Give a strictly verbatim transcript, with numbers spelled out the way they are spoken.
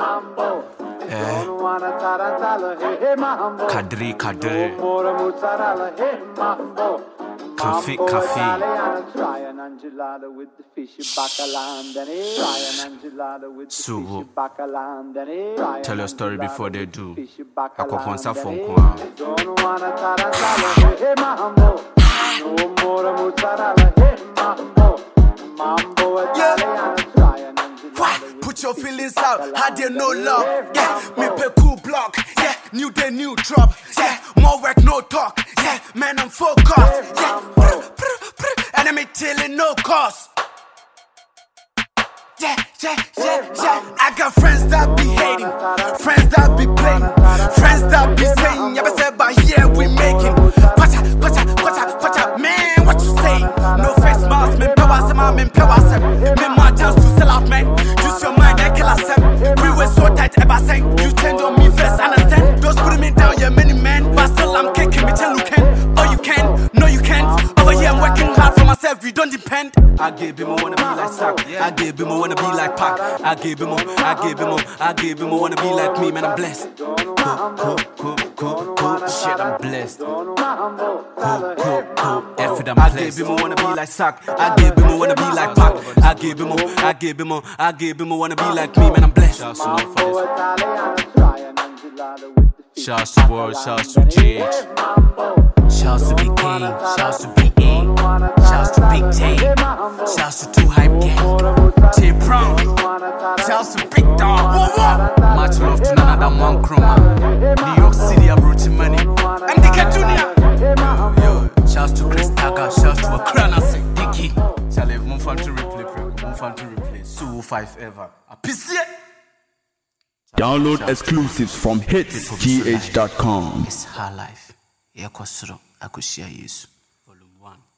Kadri, Kadri. Coffee, coffee. So, tell your story before they do. I can answer phone call. Put your feelings out, how they no love. Yeah, me pay cool block. Yeah, new day, new drop. Yeah, more work, no talk. Yeah, man, I'm focused. Yeah, enemy tilling, no cost. Yeah, yeah, yeah, yeah. I got friends that be hating, friends that be playing, friends that be saying, yeah, but say, but here we making. Quacha, quacha, quacha, quacha, man, what you say? No face mask, man, power, some man, power, some man, my chance to sell out, man. Use your mind, I kill us, we were so tight, ever saying, you change on me first, understand? Those putting me down, yeah, many men, but still I'm kicking me till you can. Oh, you can, no, you can't. Over here, I'm working hard for myself, you don't depend. I gave him, I wanna be like Sack, I gave him, I wanna be like Pac. I gave him more, I gave him more, I gave him more. Wanna be like me, man, I'm blessed. Cool, cool, cool, cool, cool. Shit, I'm blessed. Cool, cool, cool. F it, I'm blessed. I gave him more, wanna be like Sack. I gave him more, wanna be like Pac. I gave him more, I gave him more, I gave him more. Wanna be like me, man, I'm blessed. Shouts to World, shouts to G H. Shouts to Big K, shouts to Big A, shouts to Big J, shouts to Two Hype Gang, J Brown, shouts to Big Dog. Much love to none other man Chroma. New York City, I'm broaching money. And D K Junior. Yo, shouts to Chris Taga, shouts to Akrana Sek, Dicky. Charlie, one fun to replay, one fun to replay. Sue five ever. A piece. Download exclusives from hits g h dot com. It's her life. Yakosuro, Akushia Yesu. Volume one.